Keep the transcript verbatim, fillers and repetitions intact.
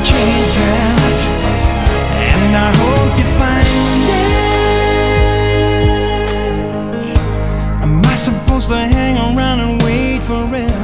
treasures, and I hope you find it. Am I supposed to hang around and wait forever?